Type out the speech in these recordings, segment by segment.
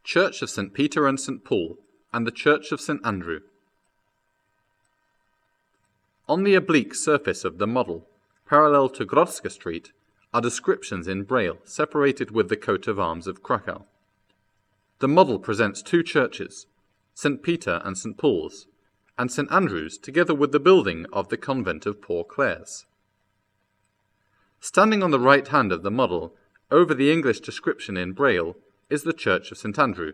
Church of St. Peter and St. Paul, and the Church of St. Andrew. On the oblique surface of the model, parallel to Grodzka Street, are descriptions in Braille separated with the coat of arms of Krakow. The model presents two churches, St. Peter and St. Paul's, and St. Andrew's, together with the building of the convent of Poor Clares. Standing on the right hand of the model, over the English description in Braille, is the Church of St. Andrew.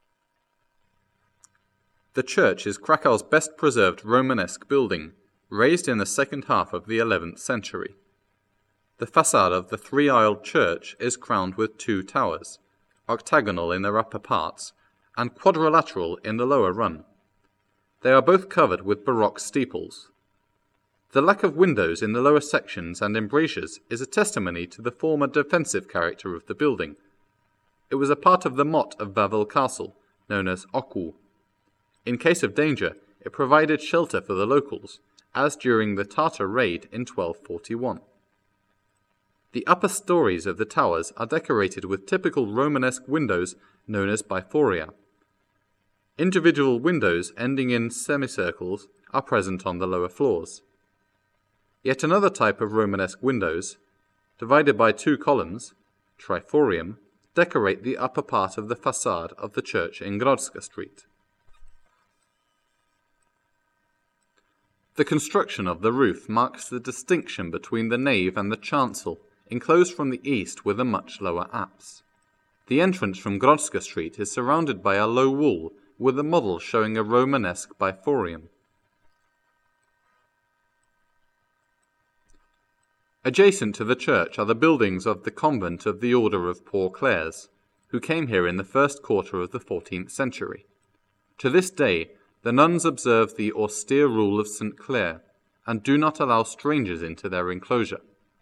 The church is Krakow's best preserved Romanesque building, raised in the second half of the 11th century. The façade of the three-aisled church is crowned with two towers, octagonal in their upper parts, and quadrilateral in the lower run. They are both covered with Baroque steeples. The lack of windows in the lower sections and embrasures is a testimony to the former defensive character of the building. It was a part of the motte of Wawel Castle, known as Oku. In case of danger, it provided shelter for the locals, as during the Tartar raid in 1241. The upper stories of the towers are decorated with typical Romanesque windows known as bifauria. Individual windows ending in semicircles are present on the lower floors. Yet another type of Romanesque windows, divided by two columns, triforium, decorate the upper part of the façade of the church in Grodzka Street. The construction of the roof marks the distinction between the nave and the chancel, enclosed from the east with a much lower apse. The entrance from Grodzka Street is surrounded by a low wall with a model showing a Romanesque bifauria. Adjacent to the church are the buildings of the convent of the Order of Poor Clares, who came here in the first quarter of the 14th century. To this day, the nuns observe the austere rule of St. Clare, and do not allow strangers into their enclosure.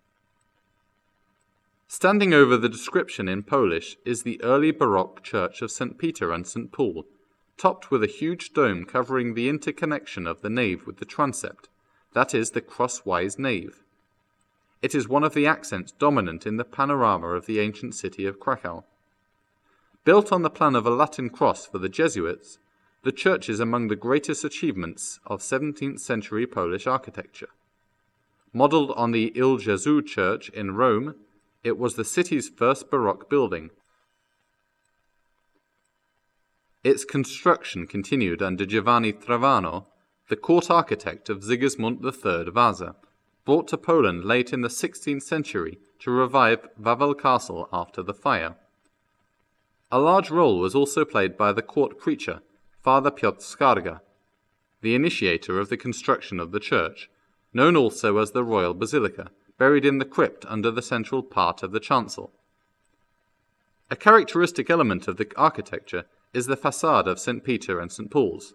Standing over the description in Polish is the early Baroque church of St. Peter and St. Paul, topped with a huge dome covering the interconnection of the nave with the transept, that is, the crosswise nave. It is one of the accents dominant in the panorama of the ancient city of Krakow. Built on the plan of a Latin cross for the Jesuits, the church is among the greatest achievements of 17th century Polish architecture. Modelled on the Il Gesù church in Rome, it was the city's first Baroque building. Its construction continued under Giovanni Trevano, the court architect of Sigismund III Vasa, brought to Poland late in the 16th century to revive Wawel Castle after the fire. A large role was also played by the court preacher, Father Piotr Skarga, the initiator of the construction of the church, known also as the Royal Basilica, buried in the crypt under the central part of the chancel. A characteristic element of the architecture is the façade of St. Peter and St. Paul's.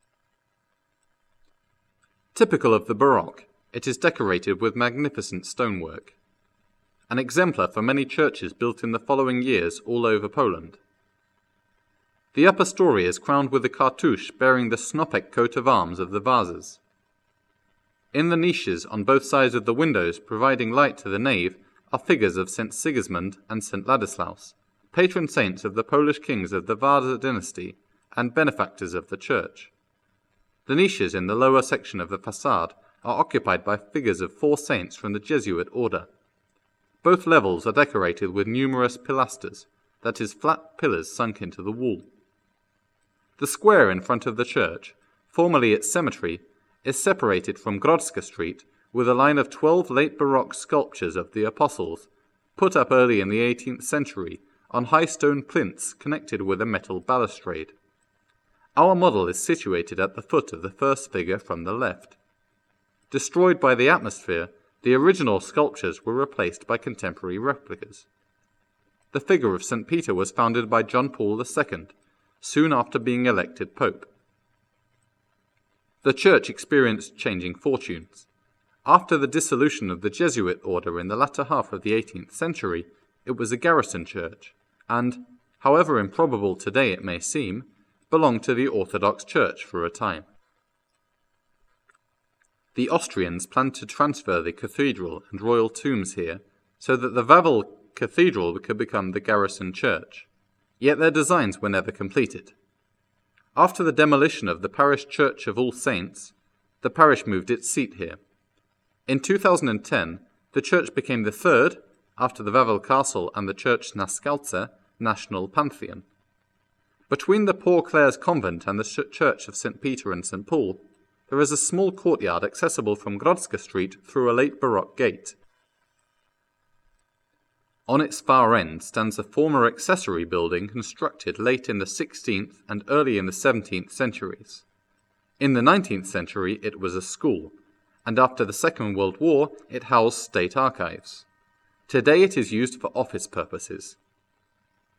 Typical of the Baroque, it is decorated with magnificent stonework, an exemplar for many churches built in the following years all over Poland. The upper story is crowned with a cartouche bearing the Snopek coat of arms of the Vasas. In the niches on both sides of the windows providing light to the nave are figures of St. Sigismund and St. Ladislaus, patron saints of the Polish kings of the Vasa dynasty and benefactors of the church. The niches in the lower section of the façade are occupied by figures of 4 saints from the Jesuit order. Both levels are decorated with numerous pilasters, that is, flat pillars sunk into the wall. The square in front of the church, formerly its cemetery, is separated from Grodzka Street with a line of 12 late Baroque sculptures of the Apostles, put up early in the 18th century on high stone plinths connected with a metal balustrade. Our model is situated at the foot of the first figure from the left. Destroyed by the atmosphere, the original sculptures were replaced by contemporary replicas. The figure of St. Peter was founded by John Paul II, soon after being elected Pope. The church experienced changing fortunes. After the dissolution of the Jesuit order in the latter half of the 18th century, it was a garrison church, and, however improbable today it may seem, belonged to the Orthodox Church for a time. The Austrians planned to transfer the cathedral and royal tombs here so that the Wawel Cathedral could become the garrison church. yet their designs were never completed. After the demolition of the parish church of All Saints, the parish moved its seat here. In 2010, the church became the third, after the Wawel Castle and the church Naskalce, national pantheon. Between the Poor Clares Convent and the church of St. Peter and St. Paul, there is a small courtyard accessible from Grodzka Street through a late Baroque gate. On its far end stands a former accessory building constructed late in the 16th and early in the 17th centuries. In the 19th century it was a school, and after the Second World War it housed state archives. Today it is used for office purposes,